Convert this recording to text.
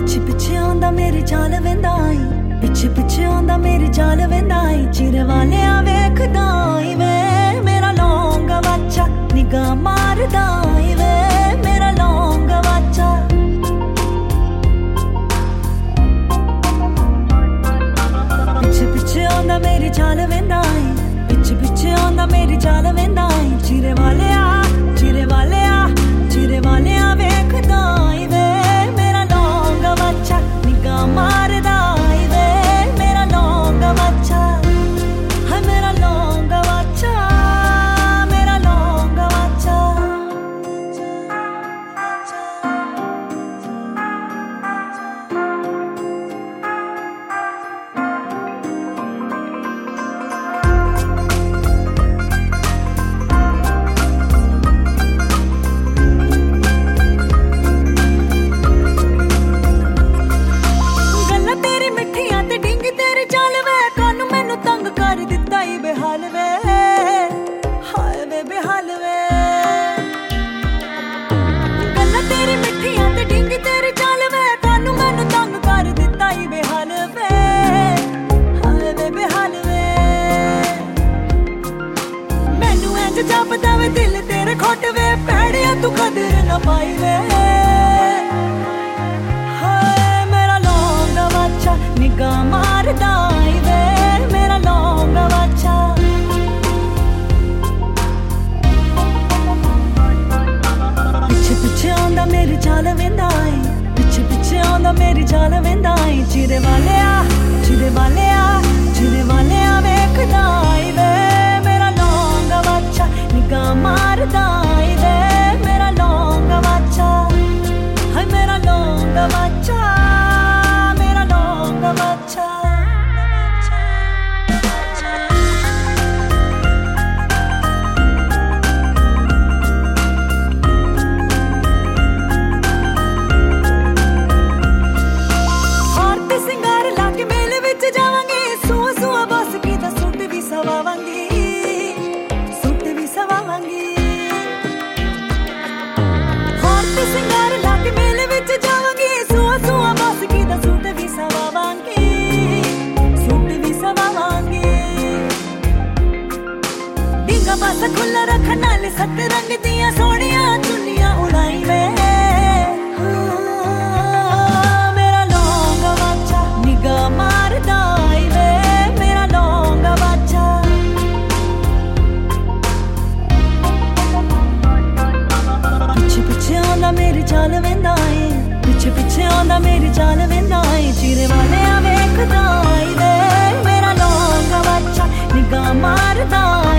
पिछे पिछे आंदा मेरी चाल वेंदा आई, पिछे पिछे आंदा मेरी चाल वेंदा आई। चिरे वाले वेखदा आई वे मेरा लौंगा बच्चा, निगाह मारदा आई वे मेरा लौंगा बच्चा। पिछे पिछे आंदा मेरी चाल वेंदा आई, पिछे पिछे आंदा मेरी चाल वेंदा आई। चिरे वाले चिरे वाले चिरे वाले वेखदा आई वे मेरा लौंगा बच्चा, निगाह मारदा आई वे मेरा लौंगा बच्चा। हाय मेरा लौंगा बच्चा, मेरा लौंगा बच्चा। बेहाल वे हाय वे बेहाल वे, गल्लां तेरी मिठियां ते डिंग तेरी चाल वे, कानू मैनू तंग कर दिता ही बेहाल वे हाय वे बेहाल वे। मैनू इंज जापदा वे दिल तेरे खोट वे, भैड़िया तू कदर ना पाई वे हाय मेरा लौंगा बच्चा, निगाह मारदा आई वे मेरा लौंगा बच्चा। पिछे पिछे आंदा मेरी चाल वेंदा आई, पिछे पिछे आंदा मेरी चाल वेंदा आई। चिरे वाले चिरे वाले चिरे वाले वेखदा आई वे मेरा लौंगा बच्चा, निगाह मारदा आई वे मेरा लौंगा बच्चा। हाय मेरा लौंगा बच्चा, मेरा लौंगा बच्चा। बस खुला रखन नाल सत रंग दियां सोहणियां चुन्नियां उड़ाई वे मेरा लौंगा बच्चा, निगाह मारदा आई वे मेरा लौंगा बच्चा। पिछे पिछे आंदा मेरी चाल वेंदा आई, पिछे पिछे आंदा मेरी चाल वेंदा आई। चिरे वाले वेखदा आई वे मेरा लौंगा बच्चा, निगाह मारदा